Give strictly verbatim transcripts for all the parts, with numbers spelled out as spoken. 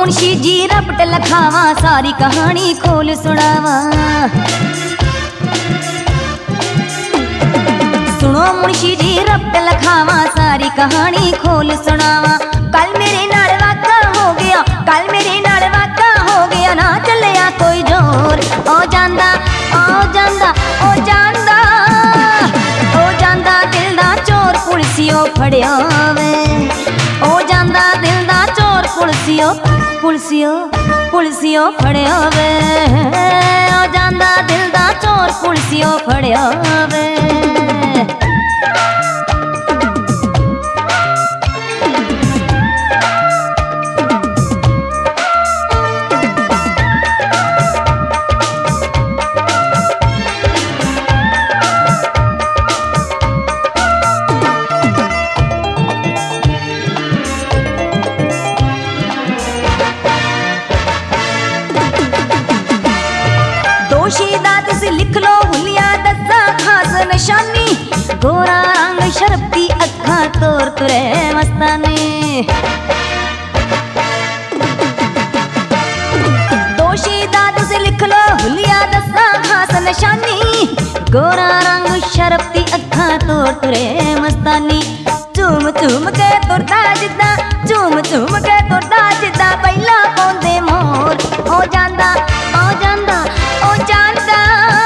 मुंशी जी रपट लखावा, सारी कहानी खोल सुनावा। सुनो मुंशी जी रपट लखावा, सारी कहानी खोल सुनावा। कल मेरे नाल वाका हो गया, कल मेरे नाल वाका हो गया, ना चलिया कोई जोर। ओ जांदा ओ जांदा ओ जांदा ओ जांदा दिल दा चोर पुलिसियो फड़िया वे। ओ जांदा दिल दा चोर पुलिसियो पुलिसियो पुलिसियो फड़िया वे। ओ जांदा दिल दा चोर पुलिसियो फड़िया वे। लिख लो हुलिया दसा खास निशानी, गोरा रंग शरबती अखा तोर तुरे मस्तानी। दोशीदा तुसी लिख लो हुलिया दसा खास निशानी, गोरा रंग शरबती अखा तोर तुरे मस्तानी। झूम झूम के तुरदा जिदा, झूम झूम के तुरदा जिदा पहला पौंदे मोर। ओ जांदा ओ जांदा ओ जांदा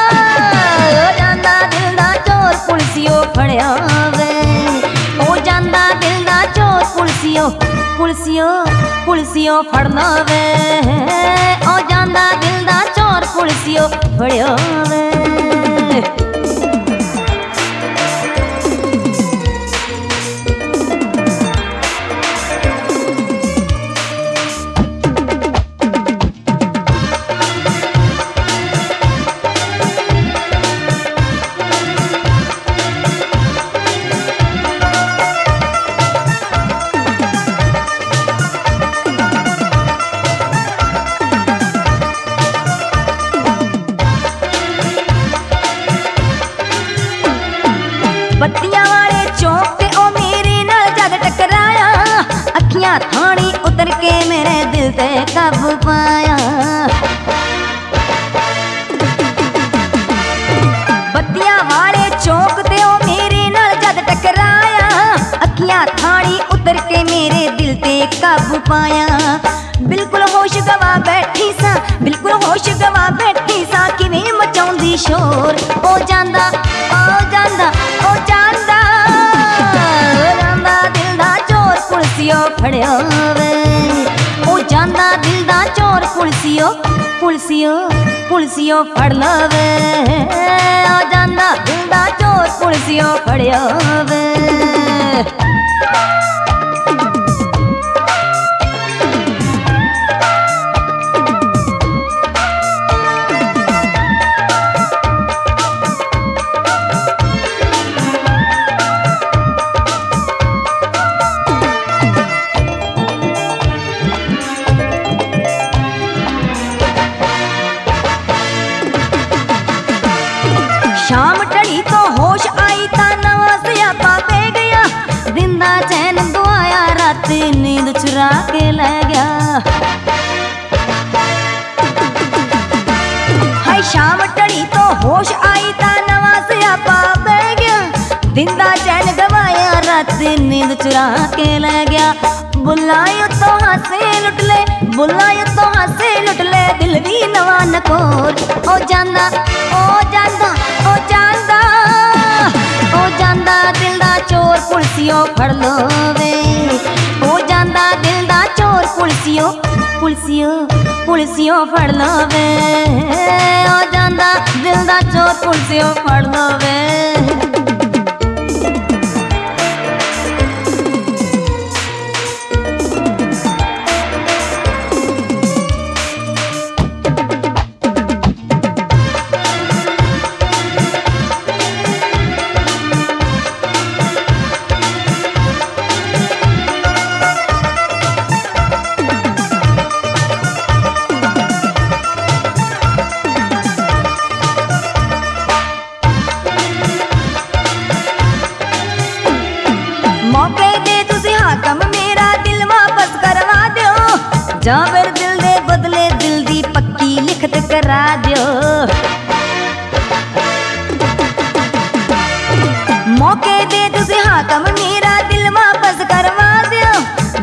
पुलिसियो फड़िया वे। ओ जांदा दिल दा चोर पुलिसियो पुलिसियो पुलिसियो फड़ना वे। ओ जांदा दिल दा चोर पुलिसियो फड़िया वे। बत्तियां वाले चौक पे ओ मेरे नाल जद टकराया, अखियां थानी उतर के मेरे दिल ते काबू पाया। बत्तियां वाले चौक ते ओ मेरे नाल जद टकराया, अखियां थानी उतर के मेरे दिल ते काबू पाया। बिल्कुल होश गवा बैठी सा, बिल्कुल होश गवा बैठी सा, किवें मचाउंदी शोर। ओ जांदा ओ जांदा ओ जांदा ओ जांदा दिल दा चोर पुलिसियो फड़िया वे। ओ जांदा दिल दा चोर पुलिसियो पुलिसियो पुलिसियो फड़ लवे। ओ जांदा दिल दा चोर पुलिसियो फड़िया वे। शाम टड़ी तो होश आई ता नवा स्यापा पे गया, दिन दा चैन दुआया रात नींद चुरा के ले गया। हाय शाम टड़ी तो होश आई ता नवा स्यापा पे गया, दिन दा चैन गवाया रात नींद चुरा के ले गया। बुलायो तो हासे लुट ले, बुलायो तो हासे लुट ले, दिल भी नवा नकोर। ओ जांदा ओ जांदा ओ जांदा ओ जांदा दिल दा चोर पुलिसियो फड़ लो वे। ओ जांदा दिल दा चोर पुलिसियो पुलिसियो पुलिसियो फड़ लो वे। ओ जांदा दिल दा चोर पुलिसियो फड़ लो वे। मौके दे तुसी हाकम मेरा दिल वापस करवा दो, जां फिर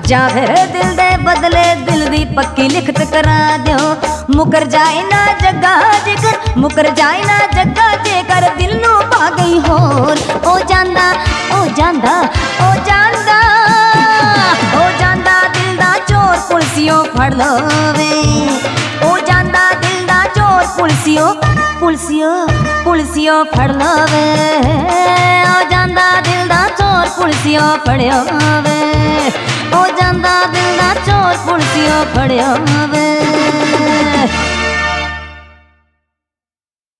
ਜਾਂ ਫਿਰ ਦਿਲ ਦੇ ਬਦਲੇ ਦਿਲ ਦੀ ਪੱਕੀ ਲਿਖਤ ਕਰਾ ਦਿਓ। ਮੁਕਰ ਜਾਏ ਨਾ ਜੱਗਾ ਜੇਕਰ, ਮੁਕਰ ਜਾਏ ਨਾ ਜੱਗਾ ਜੇਕਰ ਦਿਲ ਨੂੰ ਪਾ ਗਈ ਹੋਰ। ਉਹ ਜਾਂਦਾ ਉਹ ਜਾਂਦਾ ਉਹ ਜਾਂਦਾ ਉਹ ਜਾਂਦਾ ਦਿਲ ਦਾ ਚੋਰ ਪੁਲਸੀਓ ਫੜ ਲਵੇ। ਉਹ ਜਾਂਦਾ ਦਿਲ ਦਾ ਚੋਰ ਪੁਲਸੀਓ ਪੁਲਸੀਓ ਪੁਲਸੀਓ ਫੜ ਲਵੇ। ਉਹ ਜਾਂਦਾ ਦਿਲ ਦਾ ਚੋਰ ਪੁਲਸੀਓ ਫੜਿਓ ਵੇ। ਉਹ ਜਾਂਦਾ ਦਿਲ ਦਾ ਚੋਰ ਪੁਲਸੀਓ ਫੜਿਓ ਵੇ।